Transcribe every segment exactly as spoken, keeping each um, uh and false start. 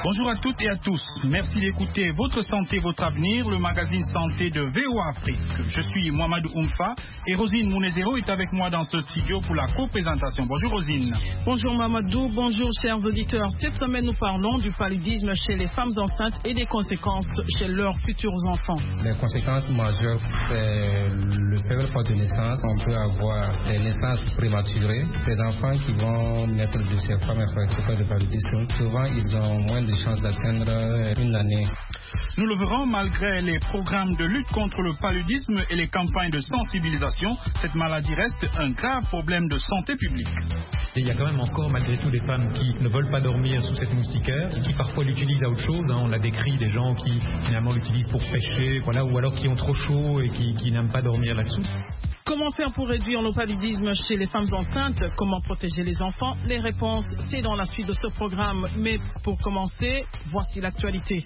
Bonjour à toutes et à tous. Merci d'écouter Votre Santé, Votre Avenir, le magazine santé de V O A Afrique. Je suis Mohamedou Oumfa et Rosine Mounezero est avec moi dans ce studio pour la co-présentation. Bonjour Rosine. Bonjour Mamadou, bonjour chers auditeurs. Cette semaine, nous parlons du paludisme chez les femmes enceintes et des conséquences chez leurs futurs enfants. Les conséquences majeures, c'est le précoce de naissance. On peut avoir des naissances prématurées. Ces enfants qui vont naître de ces femmes affectées de paludisme, souvent ils ont moins de chances d'atteindre une année. Nous le verrons, malgré les programmes de lutte contre le paludisme et les campagnes de sensibilisation, cette maladie reste un grave problème de santé publique. Et il y a quand même encore malgré tout des femmes qui ne veulent pas dormir sous cette moustiquaire, qui parfois l'utilisent à autre chose. Hein. On l'a décrit, des gens qui finalement l'utilisent pour pêcher, voilà, ou alors qui ont trop chaud et qui, qui n'aiment pas dormir là-dessous. Comment faire pour réduire le paludisme chez les femmes enceintes? Comment protéger les enfants? Les réponses, c'est dans la suite de ce programme. Mais pour commencer, voici l'actualité.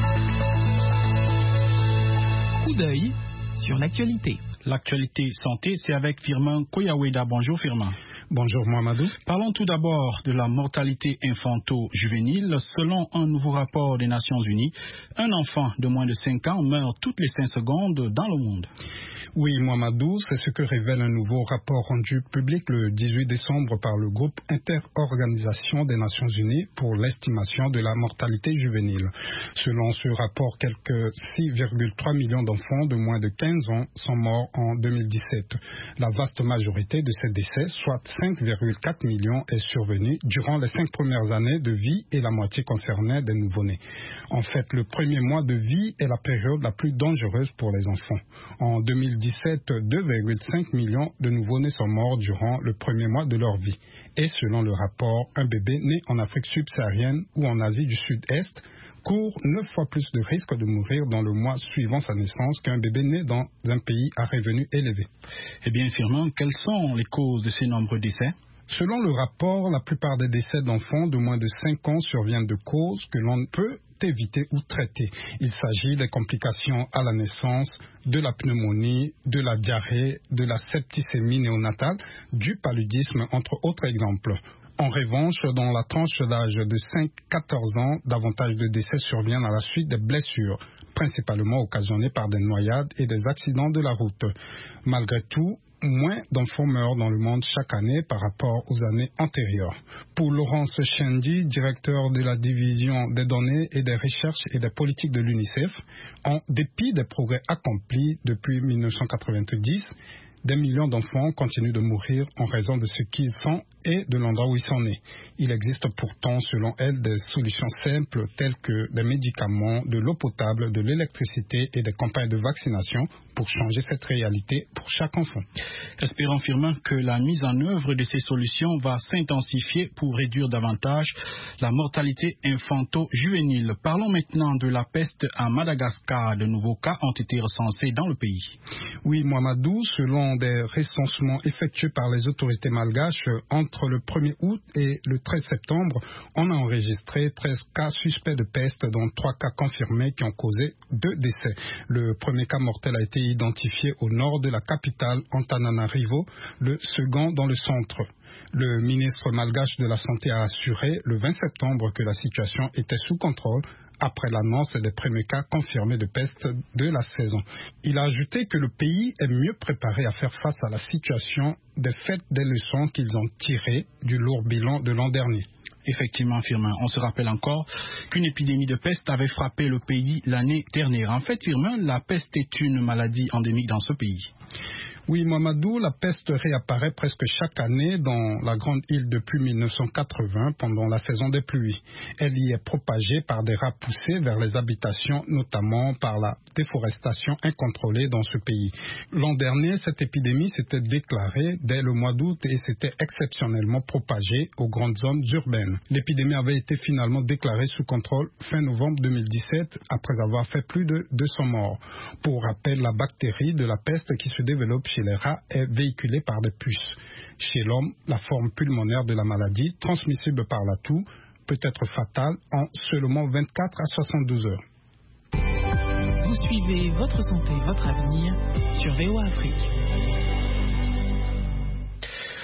Coup d'œil sur l'actualité. L'actualité santé, c'est avec Firmin Koyaweda. Bonjour Firmin. Bonjour Mohamedou. Parlons tout d'abord de la mortalité infanto-juvénile. Selon un nouveau rapport des Nations Unies, un enfant de moins de cinq ans meurt toutes les cinq secondes dans le monde. Oui Mohamedou, c'est ce que révèle un nouveau rapport rendu public le dix-huit décembre par le groupe Interorganisation des Nations Unies pour l'estimation de la mortalité juvénile. Selon ce rapport, quelques six virgule trois millions d'enfants de moins de quinze ans sont morts en deux mille dix-sept. La vaste majorité de ces décès, soit cinq virgule quatre millions, est survenue durant les cinq premières années de vie et la moitié concernait des nouveau-nés. En fait, le premier mois de vie est la période la plus dangereuse pour les enfants. En deux mille dix-sept, deux virgule cinq millions de nouveau-nés sont morts durant le premier mois de leur vie. Et selon le rapport, un bébé né en Afrique subsaharienne ou en Asie du Sud-Est court neuf fois plus de risques de mourir dans le mois suivant sa naissance qu'un bébé né dans un pays à revenus élevés. Eh bien, Firmin, quelles sont les causes de ces nombreux décès? Selon le rapport, la plupart des décès d'enfants de moins de cinq ans surviennent de causes que l'on peut éviter ou traiter. Il s'agit des complications à la naissance, de la pneumonie, de la diarrhée, de la septicémie néonatale, du paludisme, entre autres exemples. En revanche, dans la tranche d'âge de cinq à quatorze ans, davantage de décès surviennent à la suite des blessures, principalement occasionnées par des noyades et des accidents de la route. Malgré tout, moins d'enfants meurent dans le monde chaque année par rapport aux années antérieures. Pour Laurence Chendi, directeur de la division des données et des recherches et des politiques de l'UNICEF, en dépit des progrès accomplis depuis mille neuf cent quatre-vingt-dix, des millions d'enfants continuent de mourir en raison de ce qu'ils sont et de l'endroit où ils sont nés. Il existe pourtant, selon elle, des solutions simples telles que des médicaments, de l'eau potable, de l'électricité et des campagnes de vaccination pour changer cette réalité pour chaque enfant. Espérons, Firmin, que la mise en œuvre de ces solutions va s'intensifier pour réduire davantage la mortalité infanto-juvénile. Parlons maintenant de la peste à Madagascar. De nouveaux cas ont été recensés dans le pays. Oui, Mohamedou, selon des recensements effectués par les autorités malgaches, entre le premier août et le treize septembre, on a enregistré treize cas suspects de peste, dont trois cas confirmés qui ont causé deux décès. Le premier cas mortel a été identifié au nord de la capitale Antananarivo, le second dans le centre. Le ministre malgache de la Santé a assuré le vingt septembre que la situation était sous contrôle après l'annonce des premiers cas confirmés de peste de la saison. Il a ajouté que le pays est mieux préparé à faire face à la situation des faits des leçons qu'ils ont tirées du lourd bilan de l'an dernier. Effectivement, Firmin, on se rappelle encore qu'une épidémie de peste avait frappé le pays l'année dernière. En fait, Firmin, la peste est une maladie endémique dans ce pays. Oui, Mohamedou, la peste réapparaît presque chaque année dans la grande île depuis mille neuf cent quatre-vingts pendant la saison des pluies. Elle y est propagée par des rats poussés vers les habitations, notamment par la déforestation incontrôlée dans ce pays. L'an dernier, cette épidémie s'était déclarée dès le mois d'août et s'était exceptionnellement propagée aux grandes zones urbaines. L'épidémie avait été finalement déclarée sous contrôle fin novembre deux mille dix-sept après avoir fait plus de deux cents morts. Pour rappel, la bactérie de la peste qui se développe chez les rats est véhiculée par des puces. Chez l'homme, la forme pulmonaire de la maladie, transmissible par la toux, peut être fatale en seulement vingt-quatre à soixante-douze heures. Vous suivez Votre Santé, Votre Avenir sur V O A Afrique.